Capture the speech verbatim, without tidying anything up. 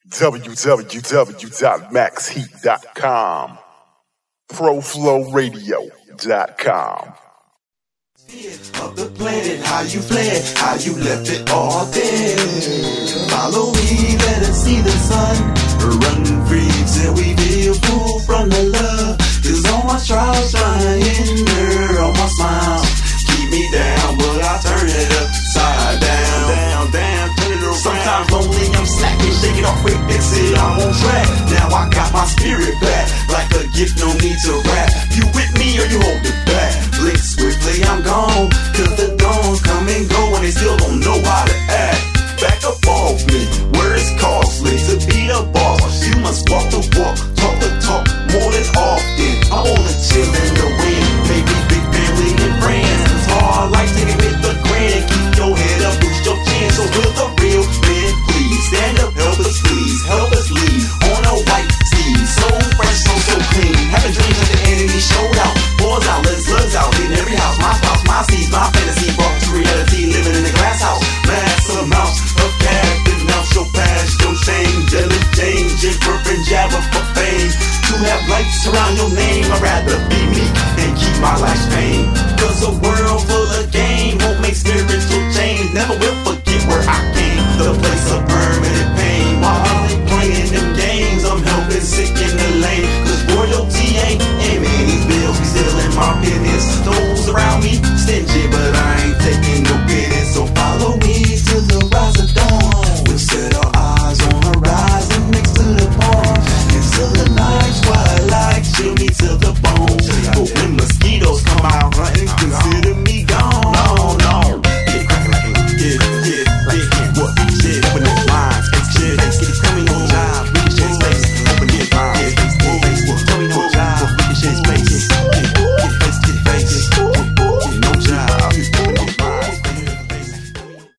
w w w dot max heat dot com, pro flow radio dot com. Of the planet, how you fled, how you left it all there. Follow me, let us see the sun. Run free till we feel full from the love. Cause all my trials trying, girl, all my smiles keep me down, but I turn it upside down, down, down, turn it around. Sometimes lonely, I'm slacking, shake it off quick, that's it, I'm on track. Now I got my spirit back, like a gift, no need to rap. You with me or you hold it back? Blink swiftly, I'm gone, cause the dawn come and go and they still don't know how to act. Back up off me, where it's costly to be the boss. You must walk the walk, talk the talk, more than often. I wanna chill in the wind, maybe big family and friends. It's hard life, take it with the grand. Keep your head up, boost your chin. So will the real men please stand up, help us please, help us lead on a white steed. So fresh, so so clean. Having dreams of the enemy showed out. Boys out, let's slugs out. In every house, my spouse, my seeds, my fantasy brought to reality. Living in a glass house, mass amounts of cash. Denounce your past, your shame, jealous change, and perfect jabber for fame. To have lights around your name, I'd rather